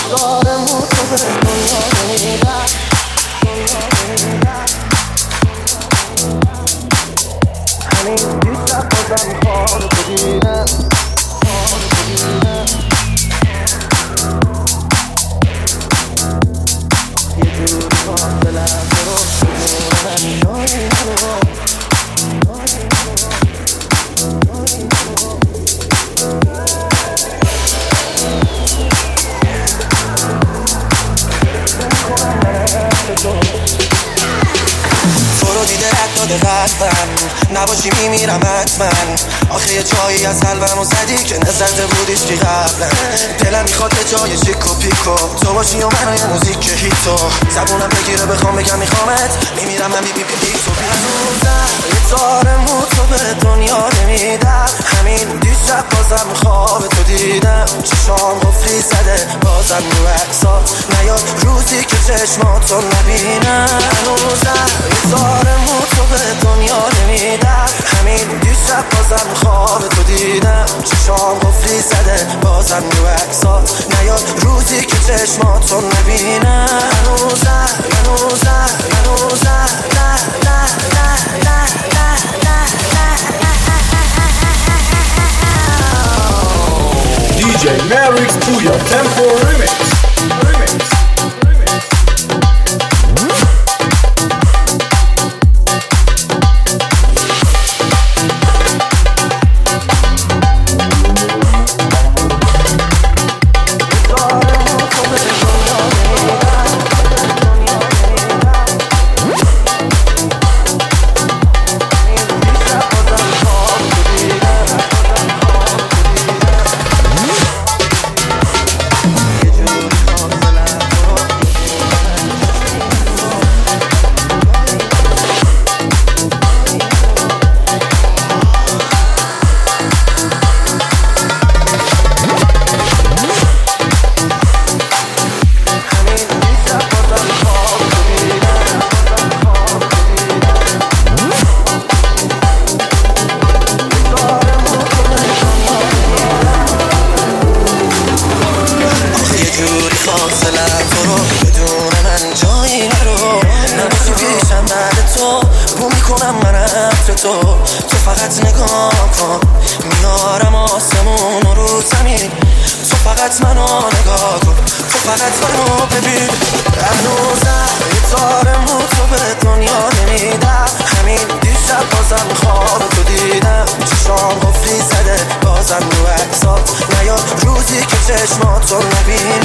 نباشی میمیرم حتما. آخه یه جایی از قلبمو زدی که نزده بودیش که قبلا. دلم میخواد به جای شیک و پیکو تو باشی و منو یه موزیک هیتو. زبونم بگیره بخوام بگم میخوامت، میمیرم من بی بی بی بی تو بی. یه تار مو تو به دنیا نمیدم. همین دیشب بازم خواب تو دیدم. چشام قفلی زده بازم رو عکسات نیاد روزی که چشماتو نبینم. هنوزم یه تار مو تو به دنیا نمیدم. همین دیشب بازم خواب تو دیدم. چشام قفلی زده بازم رو عکسات نیاد روزی که چشماتو نبینم. هنوزم DJ Merix Puya Tempo Remix. تو فقط نگاه کن، میارم آسمون رو زمین. تو فقط منو نگاه کن، تو فقط منو ببین. هنوزم یه تار مو تو به دنیا نمیدم. همین دیشب بازم خواب تو دیدم. چشام قفلی زده بازم رو عکسات نیاد روزی که چشماتو نبینم.